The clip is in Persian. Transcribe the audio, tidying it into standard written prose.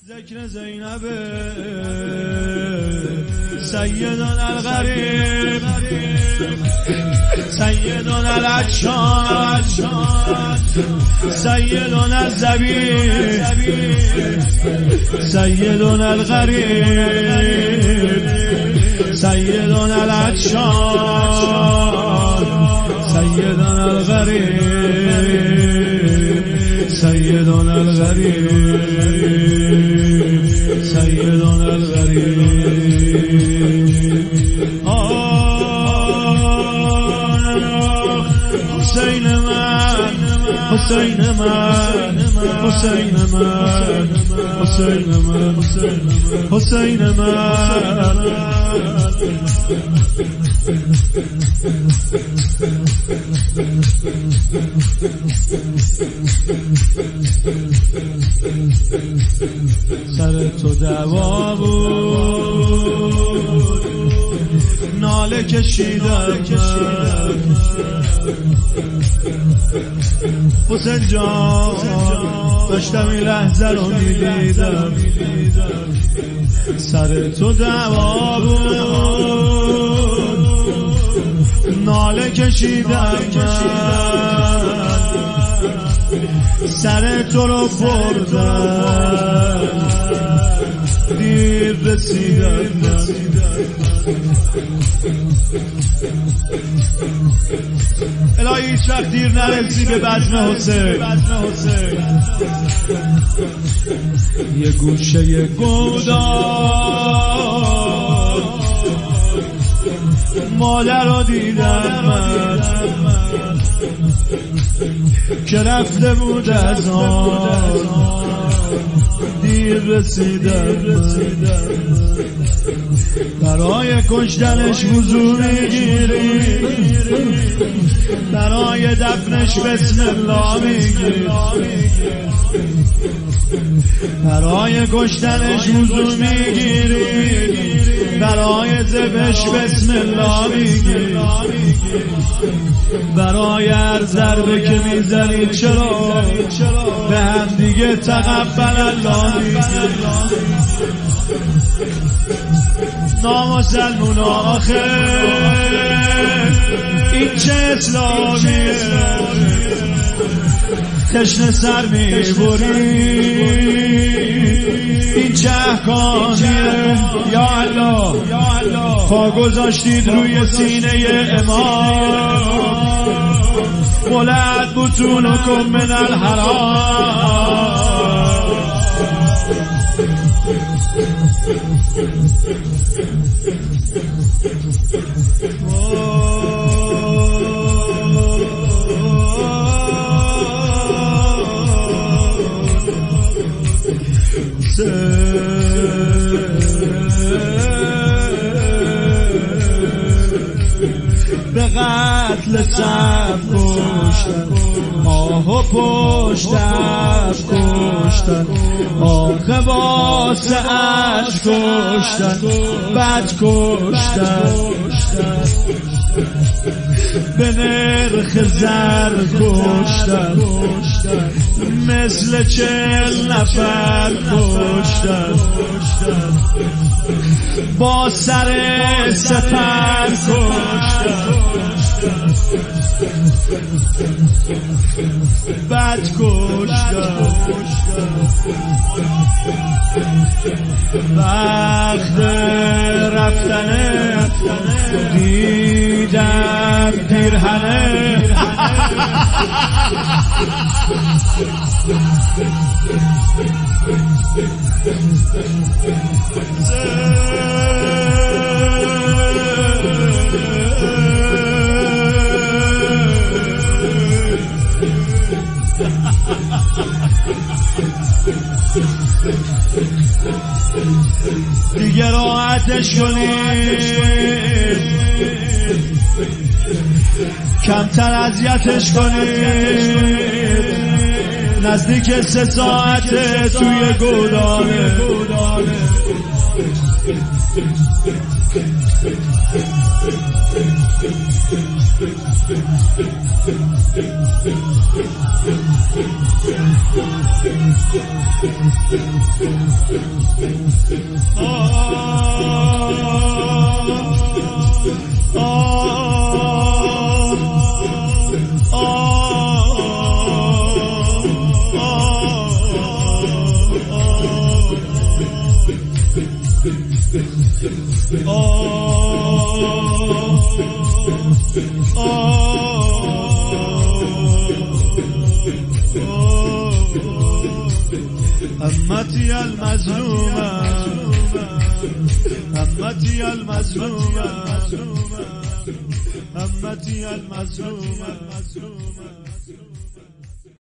ذکر زینب سیدنا الغریب سیدنا العطشان سیدنا الزبیب سیدنا الغریب سیدنا العطشان سیدنا الغریب سیدنا الغریب سيدنا الغريب حسين من حسين من حسين من حسين من حسين من سر تو دعوا بود ناله کشیدم حسین جان داشتم این لحظه رو میدیدم سر تو دعوا بود ناله کشیدم سر تو رو بردم دیر رسیدم الهی هیچ وقت دیر نرسی به بزم حسین یه گوشه گودار مادر رو دیدم من که رفته بود از آن دیر رسیدم برای کشتنش وضو میگیری برای دفنش بسم الله میگیری برای کشتنش وضو میگیری برای ذبحش بسم الله میگیری برای هر ضربه که میزنی چرا به هم دیگه تقبل الله میگیری نامسلمون آخر این چه اسلامیه تشنه سر میبری این چه احکامیه یا الله پا گذاشتید روی سینه امام بلند بطونکم من الحرام به قتل سب کشتن آه و پشتم کشتن آخه واسه اش کشتن بد کشتن به نرخ زر کشتن مثل 40 نفر کشتن با سر سپر کشتن بد کشتن وقت رفتنه دیدم پیرهنه دیگه راحتش کنید کمتر اذیتش کنید نزدیک 3 ساعته توی گودانه أمتي المظلومة أمتي المظلومة أمتي المظلومة